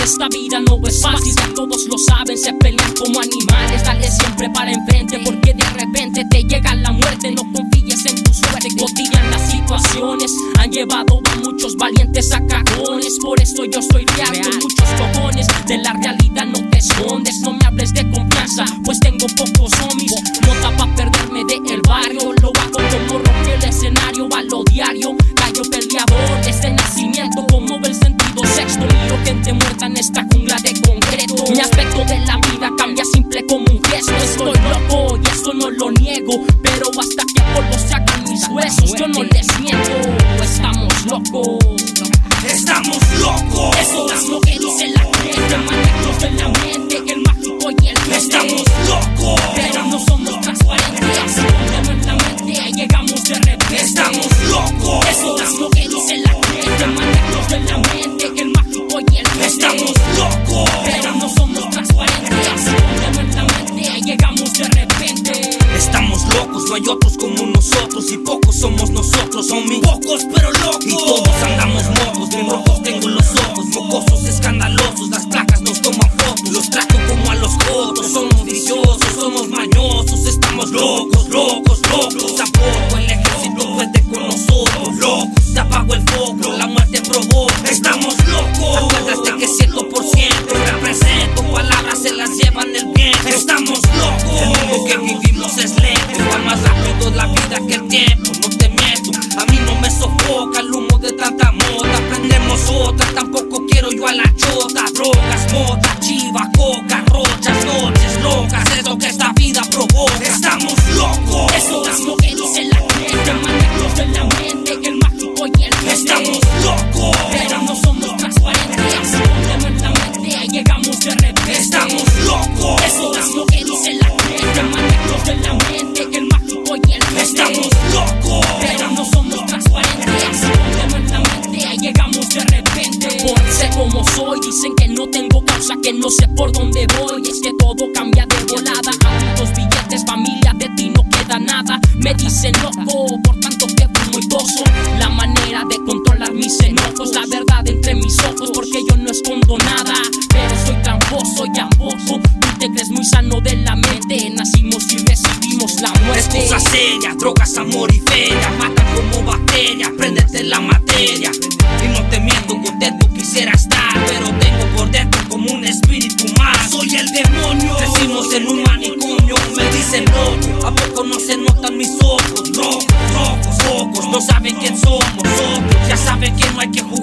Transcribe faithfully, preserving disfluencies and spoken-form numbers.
esta vida no es fácil, ya todos lo saben, se pelean como animales. Dale siempre para enfrente, porque de repente te llega la muerte. No confíes en tu suerte, cotidianas situaciones han llevado a muchos valientes a cagones. Por eso yo soy real, con muchos cojones, de la realidad no te escondes. No me hables de confianza, pues tengo pocos homies. No da pa' perderme del barrio, lo hago como rompe el escenario, va lo diario. Gallo peleador desde nacimiento, como el sentido sexto. Miro gente muerta en esta jungla de concreto. Mi aspecto de la vida cambia simple como un gesto. Estoy loco y eso no lo niego, pero hasta que a polvo se hagan mis huesos yo no les miento. Estamos locos, estamos locos. eso es lo que dice la gente. Maniacos de la mente, el mágico y el jefe. Estamos locos, pero no somos transparentes. Si ponemos en la mente llegamos de repente. Estamos locos, eso es lo que dice la gente. Maniacos de la mente, el mágico y el jefe. estamos locos, pero no somos transparentes. Si ponemos en la mente llegamos de repente. estamos locos, no hay otros como nosotros. Y pocos somos nosotros, homie. Pocos pero locos. Y todos andamos mocos, bien rojos tengo los ojos. Mocosos escandalosos, las placas nos toman fotos. Los trato como a los jotos, somos viciosos, somos mañosos. Estamos locos, locos, locos. Tampoco el ejército puede con nosotros. Locos, se apagó el foco, la muerte provoca. Estamos locos, acuérdate que ciento por ciento represento, palabras se las llevan el viento. Estamos locos, el mundo que vivimos es lento, igual más rápido la vida que el tiempo. No te miento, a mí no me sofoca el humo de tanta moda. Prendemos otra, tampoco quiero yo a la chota. Drogas, mota, chiva, coca, rochas, noches locas, es lo que esta vida provoca. Estamos locos, eso es lo que dice la gente. Maniacos de la mente, el mágico y el jefe. estamos locos, pero no somos transparentes. Si ponemos en la mente llegamos de repente. estamos locos, eso es lo que dice la gente. Maniacos de la mente, el mágico y el jefe. estamos locos, pero no somos transparentes. Si ponemos en la mente llegamos de repente. Por ser como soy, dicen que no tengo causa, que no sé por dónde voy. Es que todo cambia de volada. Adultos, billetes, familia, de ti no queda nada. Me dicen loco, por tanto que fumo y toso. La manera de controlar mis enojos, la verdad entre mis ojos, porque yo no escondo nada. Pero soy tramposo y amboso. Tú te crees muy sano de la mente. Nacimos y recibimos la es muerte. cosa seria, drogas, amor y feria. Matan como bacterias, préndete la materia. Y no te miento, contento quisiera estar, pero tengo por dentro como un espíritu más. Soy el demonio, crecimos en un manicomio. Me dicen loco, ¿a poco no se notan mis ojos? Rojos, rojos, pocos no saben quién somos. Otros ya saben que no hay que jugar.